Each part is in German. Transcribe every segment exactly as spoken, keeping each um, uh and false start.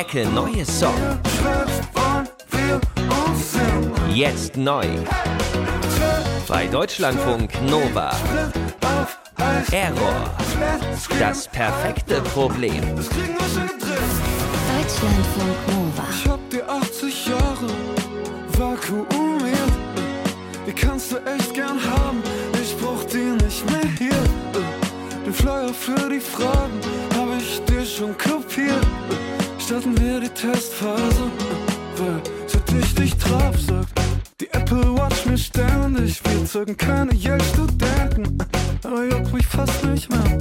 entdecke neue Songs. Jetzt neu. Bei Deutschlandfunk Nova. Error. Das perfekte Problem. Deutschlandfunk Nova. Ich hab dir achtzig Jahre vakuumiert. Die kannst du echt gern haben. Ich brauch die nicht mehr hier. Den Flyer für die Fragen hab ich dir schon kopiert. Starten wir die Testphase, weil seit ich dich traf, sagt die Apple Watch mir ständig. Wir zeugen keine Yale-Studenten, aber juckt mich fast nicht mehr.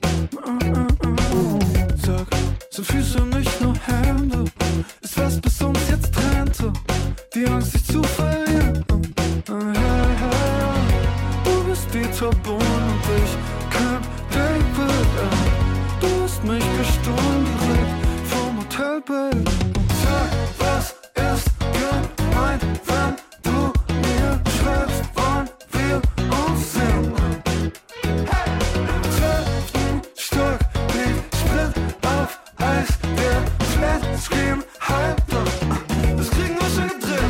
Sag, sind Füße nicht nur Hände? Ist was bis uns jetzt trennte, die Angst dich zu verlieren. Du bist die Top-Bohnen und ich kein David. Du hast mich gestohlen direkt vom Hotelbett. Sag, was ist gemeint, wenn du mir schreibst, wollen wir uns sehen? Hey! Im zwölften Stock liegt Split auf Eis, der Flatscreen Hyper. Das kriegen wir schon gedreht.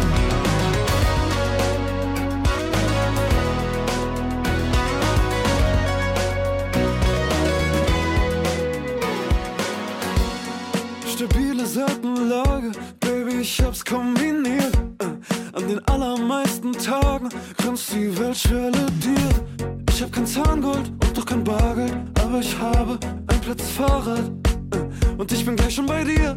Stabile Seitenlage, Baby, ich hab's kombiniert. An den allermeisten Tagen grenzt die Welt schelle dir. Ich hab kein Zahngold und doch kein Bargeld, aber ich habe ein Platzfahrrad und ich bin gleich schon bei dir.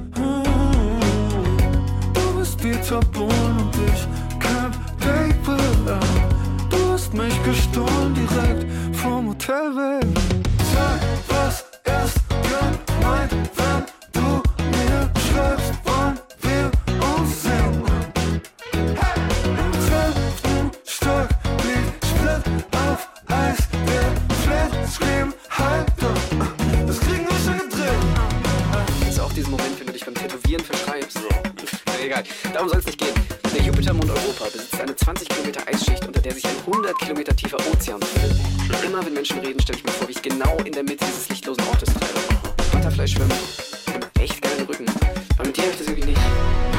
Du bist die Top-Bohnen und ich kein Paper. Du hast mich gestohlen direkt vom Hotelweg. Sag, was ist gemeint, wenn du mir schreibst, wollen wir uns sehen? Hey! Im zwölften Stock liegt Split auf Eis, der Flatscreen Hyper. Das kriegen wir schon gedreht. Kennst du auch diesen Moment, wenn du dich beim Tätowieren verschreibst? Ja. Egal, darum soll es nicht gehen. Der Jupitermond Europa besitzt eine zwanzig Kilometer Eisschicht, unter der sich ein hundert Kilometer tiefer Ozean befindet. Immer wenn Menschen reden, stelle ich mir vor, wie ich genau in der Mitte dieses lichtlosen Ortes treibe. Butterfly schwimmen, echt geilen Rücken. Aber mit dir habe ich das wirklich nicht.